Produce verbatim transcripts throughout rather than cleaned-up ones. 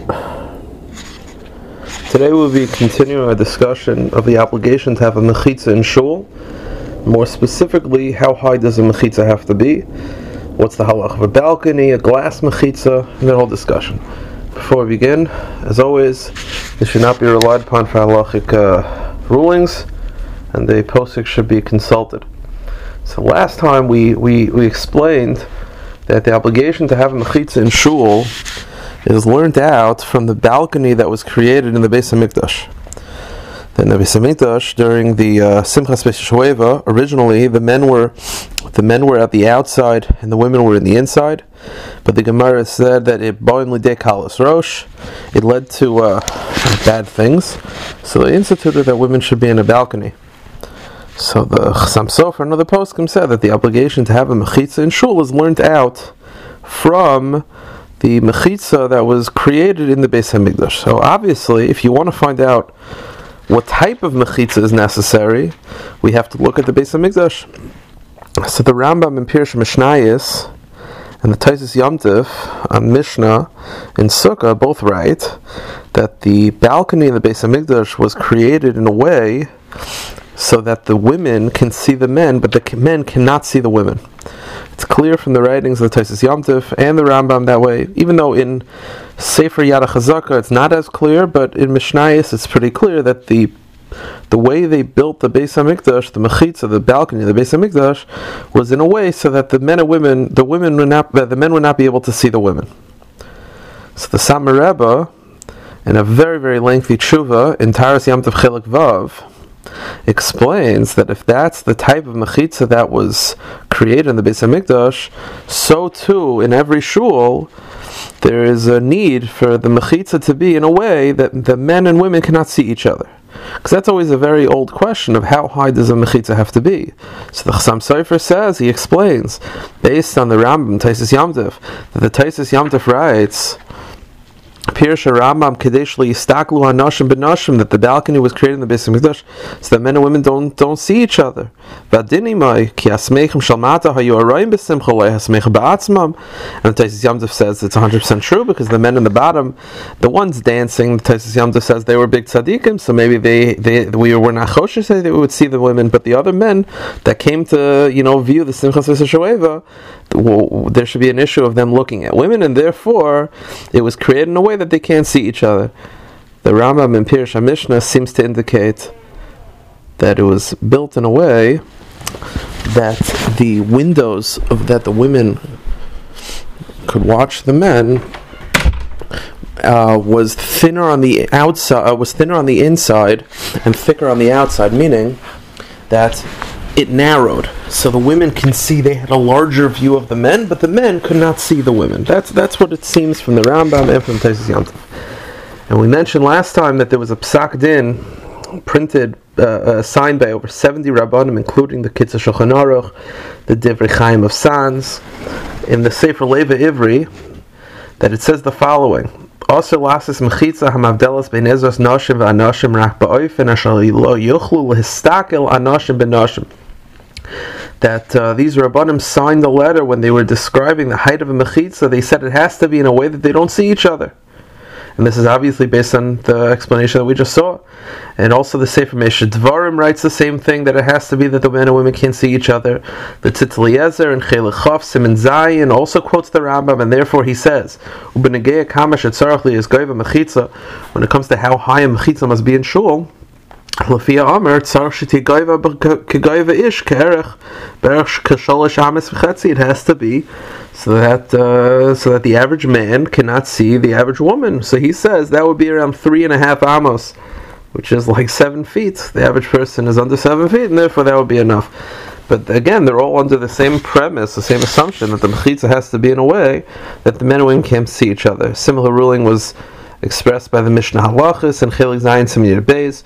Today we'll be continuing our discussion of the obligation to have a mechitza in shul. More specifically, how high does a mechitza have to be? What's the halach of a balcony, a glass mechitza, and that whole discussion. Before we begin, as always, this should not be relied upon for halachic uh, rulings, and the posik should be consulted. So last time we, we, we explained that the obligation to have a mechitza in shul is learned out from the balcony that was created in the Beis HaMikdash. In the Beis HaMikdash, during the uh, Simchas Beis Shoeva, originally the men were the men were at the outside and the women were in the inside. But the Gemara said that it boin lidei kalas rosh, it led to uh, bad things. So they instituted that women should be in a balcony. So the Chassam Sofer, another poskim, said that the obligation to have a mechitza in shul is learned out from the mechitza that was created in the Beis HaMikdash. So obviously, if you want to find out what type of mechitza is necessary, we have to look at the Beis HaMikdash. So the Rambam in Pirush Mishnayos and the Taisus Yom Tov on Mishnah in Sukkah both write that the balcony in the Beis HaMikdash was created in a way so that the women can see the men, but the men cannot see the women. It's clear from the writings of the Taisus Yom Tov and the Rambam that way, even though in Sefer Yad HaChazaka it's not as clear, but in Mishnayos it's pretty clear that the the way they built the Beis HaMikdash, the mechitza, the balcony of the Beis HaMikdash, was in a way so that the men and women, the women would not, the men would not be able to see the women. So the Satmar Rebbe, in a very very lengthy tshuva in Taras Yom Tov Chelik Vav, explains that if that's the type of mechitza that was created in the Beis HaMikdash, so too in every shul there is a need for the mechitza to be in a way that the men and women cannot see each other. Because that's always a very old question of how high does a mechitza have to be. So the Chassam Sofer says, he explains, based on the Rambam, Taisus Yom Tov, that the Taisus Yom Tov writes, Pirush Rambam Kadesh Yistaklu Hanashim B'Nashim, that the balcony was created in the Beis HaMikdash so that men and women don't don't see each other. V'adinimai ki asmeichem shalmata hayu arayim b'simcha lo hasmeich ba'atzmam. And the Taisus Yom Tov says it's one hundred percent true because the men in the bottom, the ones dancing, the Taisus Yom Tov says they were big tzaddikim, so maybe they, they we were not choshesh that they would see the women, but the other men that came to you know view the Simchas Beis Shoeva, well, there should be an issue of them looking at women, and therefore it was created in a way that they can't see each other. The Rambam in Pirush HaMishnah seems to indicate that it was built in a way that the windows of that the women could watch the men uh, was thinner on the outside, uh, was thinner on the inside and thicker on the outside, meaning that it narrowed, so the women can see. They had a larger view of the men, but the men could not see the women. That's that's what it seems from the Rambam and from Taisus Yom Tov. And we mentioned last time that there was a psak din printed, uh, uh, signed by over seventy rabbanim, including the Kitzur Shulchan Aruch, the Divrei Chaim of Sanz, in the Sefer Leva Ivri, that it says the following: Also lasis mechitza hamavdelas bein ezras nashim v'anashim rak ba'ofen asher lo yuchlu lehistakel anashim b'nashim. That uh, these Rabbanim signed the letter when they were describing the height of a mechitza. They said it has to be in a way that they don't see each other. And this is obviously based on the explanation that we just saw. And also the Sefer Meshech Dvarim writes the same thing, that it has to be that the men and women can't see each other. The Tzitz Eliezer and Chelek Chaf Siman Zayin also quotes the Rambam, and therefore he says, "Ubenegei kamash etzarach li yizgoyva mechitza." When it comes to how high a mechitza must be in shul, Lafia Amar tzarach shetigoyva kegoyva ish ke'erech berech k'sholosh ames v'chetzi. It has to be so that uh, so that the average man cannot see the average woman. So he says that would be around three and a half amos, which is like seven feet. The average person is under seven feet, and therefore that would be enough. But again, they're all under the same premise, the same assumption that the mechitza has to be in a way that the men and women can't see each other. Similar ruling was expressed by the Mishnah Halachos and Chelik Zayin Siman Beis.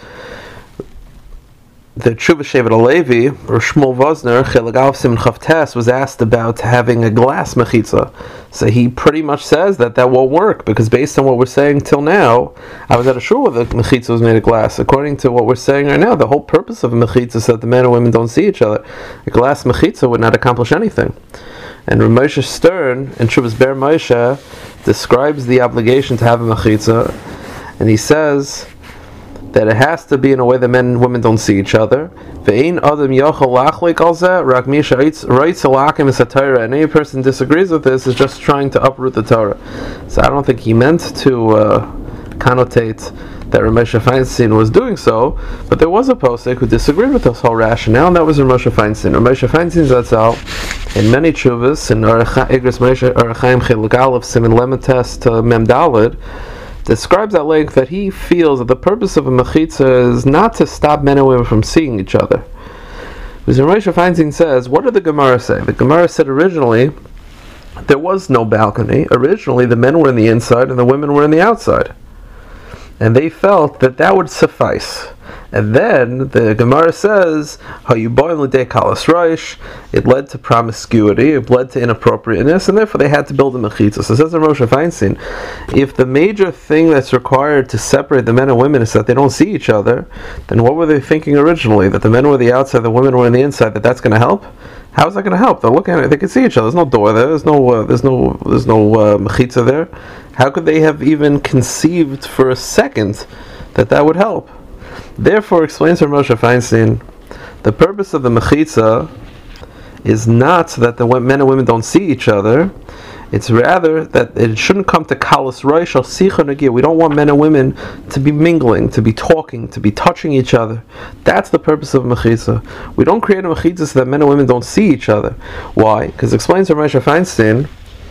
The Tshuva Shevet HaLevi, or Shmuel Vosner, Chelik Aleph Siman Chaf Tes, was asked about having a glass mechitza. So he pretty much says that that won't work, because based on what we're saying till now, I was at a shul where the mechitza was made of glass. According to what we're saying right now, the whole purpose of a mechitza is that the men and women don't see each other. A glass mechitza would not accomplish anything. And Rav Moshe Stern in Shuvas Ber Moshe describes the obligation to have a mechitza, and he says that it has to be in a way that men and women don't see each other. And any person disagrees with this is just trying to uproot the Torah. So I don't think he meant to uh, connotate that Rav Moshe Feinstein was doing so, but there was a posek who disagreed with this whole rationale, and that was Rav Moshe Feinstein. Rav Moshe Feinstein Zatzal, in many tshuvas, in Igros Moshe Arachaim Chiluk Aleph Siman Lemon to Mem Daled, describes at length that he feels that the purpose of a mechitza is not to stop men and women from seeing each other. Because Rav Moshe Feinstein says, what did the Gemara say? The Gemara said originally there was no balcony. Originally the men were in the inside and the women were in the outside. And they felt that that would suffice. And then the Gemara says, it led to promiscuity, it led to inappropriateness, and therefore they had to build a mechitza. So it says in Moshe Feinstein, if the major thing that's required to separate the men and women is that they don't see each other, then what were they thinking originally? That the men were the outside, the women were on the inside, that that's going to help? How is that going to help? They're looking at it, they can see each other. There's no door there, there's no uh, there's no there's no uh, mechitza there. How could they have even conceived for a second that that would help? Therefore, explains Rav Moshe Feinstein, the purpose of the mechitza is not that the men and women don't see each other. It's rather that it shouldn't come to kalas roish or sicha negir. We don't want men and women to be mingling, to be talking, to be touching each other. That's the purpose of mechitza. We don't create a mechitza so that men and women don't see each other. Why? Because explains Rav Moshe Feinstein,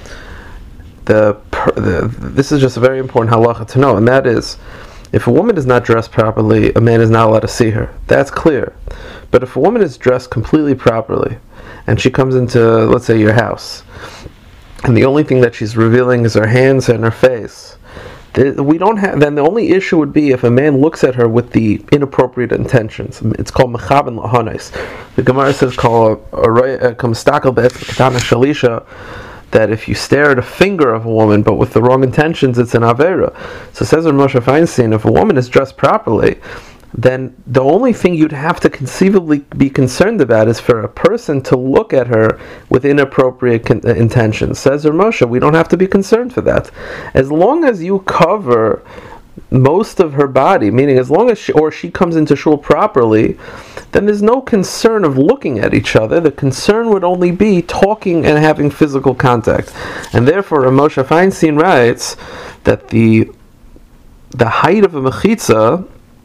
the, the this is just a very important halacha to know, and that is, if a woman is not dressed properly, a man is not allowed to see her. That's clear. But if a woman is dressed completely properly, and she comes into, let's say, your house, and the only thing that she's revealing is her hands and her face, we don't have. Then the only issue would be if a man looks at her with the inappropriate intentions. It's called mechaben lahanes. The Gemara says, "Called kamstakel be'etzkatana shalisha." That if you stare at a finger of a woman but with the wrong intentions, it's an avera. So says Rav Moshe Feinstein, if a woman is dressed properly, then the only thing you'd have to conceivably be concerned about is for a person to look at her with inappropriate con- intentions. Says Rav Moshe, we don't have to be concerned for that. As long as you cover most of her body, meaning as long as she, or she comes into shul properly, then there's no concern of looking at each other. The concern would only be talking and having physical contact. And therefore Rav Moshe Feinstein writes that the the height of a mechitza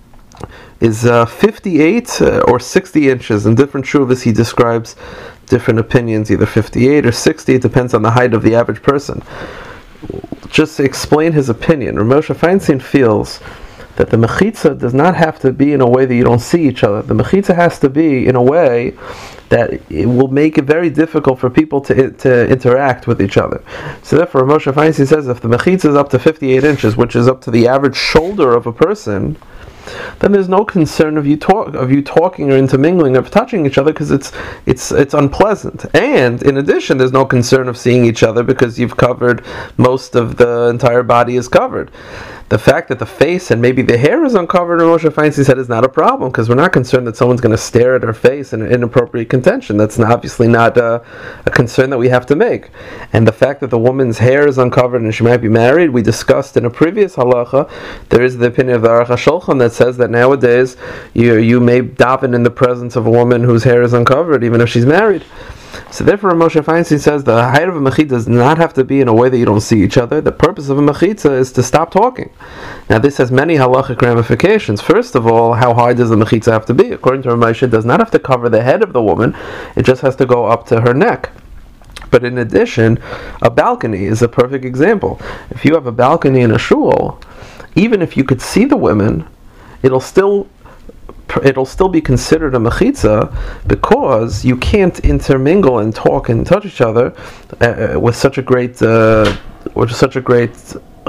is uh, fifty-eight uh, or sixty inches. In different shuvas he describes different opinions, either fifty-eight or sixty, it depends on the height of the average person. Just to explain his opinion, Rav Moshe Feinstein feels that the mechitza does not have to be in a way that you don't see each other. The mechitza has to be in a way that it will make it very difficult for people to to interact with each other. So therefore, Rav Moshe Feinstein says if the mechitza is up to fifty-eight inches, which is up to the average shoulder of a person, then there's no concern of you talk of you talking or intermingling or touching each other, because it's it's it's unpleasant. And in addition, there's no concern of seeing each other because you've covered most of the entire body is covered. The fact that the face and maybe the hair is uncovered, Rav Moshe Feinstein said, is not a problem, because we're not concerned that someone's going to stare at our face in an inappropriate contention. That's not, obviously not a, a concern that we have to make. And the fact that the woman's hair is uncovered and she might be married, we discussed in a previous halacha, there is the opinion of the Aruch HaShulchan that says that nowadays you you may daven in the presence of a woman whose hair is uncovered, even if she's married. So therefore, Moshe Feinstein says the height of a mechitza does not have to be in a way that you don't see each other. The purpose of a mechitza is to stop talking. Now, this has many halachic ramifications. First of all, how high does the mechitza have to be? According to Rav Moshe, it does not have to cover the head of the woman. It just has to go up to her neck. But in addition, a balcony is a perfect example. If you have a balcony in a shul, even if you could see the women, it'll still it'll still be considered a mechitza, because you can't intermingle and talk and touch each other uh, with such a great uh, with such a great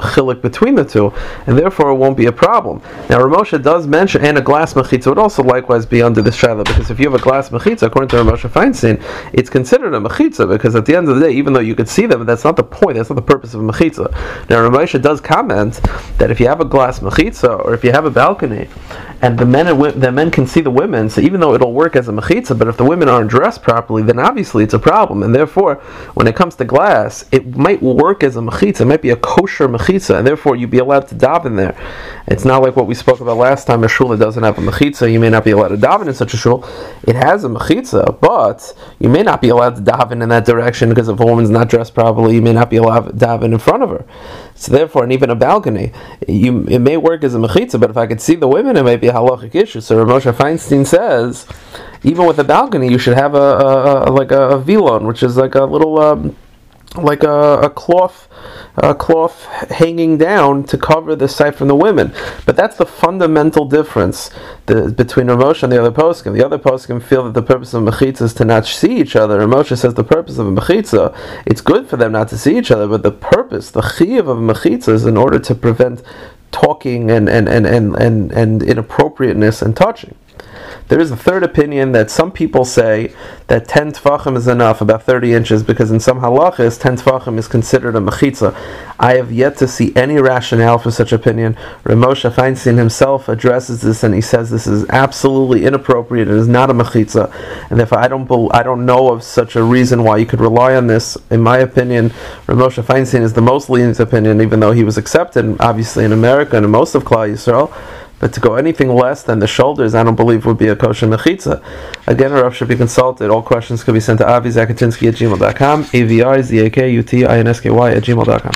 chiluk between the two, and therefore it won't be a problem. Now Rav Moshe does mention, and a glass mechitza would also likewise be under this shaila, because if you have a glass mechitza, according to Rav Moshe Feinstein, it's considered a mechitza, because at the end of the day, even though you could see them, that's not the point, that's not the purpose of a mechitza. Now Rav Moshe does comment that if you have a glass mechitza, or if you have a balcony, and the men and wo- the men can see the women, so even though it'll work as a mechitza, but if the women aren't dressed properly, then obviously it's a problem, and therefore, when it comes to glass, it might work as a mechitza, it might be a kosher mechitza, and therefore you'd be allowed to daven there. It's not like what we spoke about last time, a shul that doesn't have a mechitza, you may not be allowed to daven in such a shul. It has a mechitza, but you may not be allowed to daven in that direction, because if a woman's not dressed properly, you may not be allowed to daven in front of her. So therefore, and even a balcony, you, it may work as a mechitza, but if I could see the women, it might be a halachic issue. So Rav Moshe Feinstein says, even with a balcony, you should have a, a, a like a, a vilon, which is like a little, um, like a, a cloth, a cloth hanging down to cover the sight from the women. But that's the fundamental difference the, between Rav Moshe and the other poskim. The other poskim feel that the purpose of mechitza is to not see each other. Rav Moshe says the purpose of a mechitza, it's good for them not to see each other, but the purpose, the chiyuv of a mechitza, is in order to prevent talking and and, and, and, and, and inappropriateness and touching. There is a third opinion that some people say that ten tefachim is enough, about thirty inches, because in some halachas, ten tefachim is considered a mechitza. I have yet to see any rationale for such opinion. Rav Moshe Feinstein himself addresses this, and he says this is absolutely inappropriate. It is not a mechitza, and therefore I don't I don't know of such a reason why you could rely on this. In my opinion, Rav Moshe Feinstein is the most lenient opinion, even though he was accepted, obviously, in America and in most of Klal Yisrael. But to go anything less than the shoulders, I don't believe would be a kosher mechitza. Again, a Rav should be consulted. All questions could be sent to avi zakatinsky at gmail dot com, A V I Z A K U T I N S K Y at gmail dot com.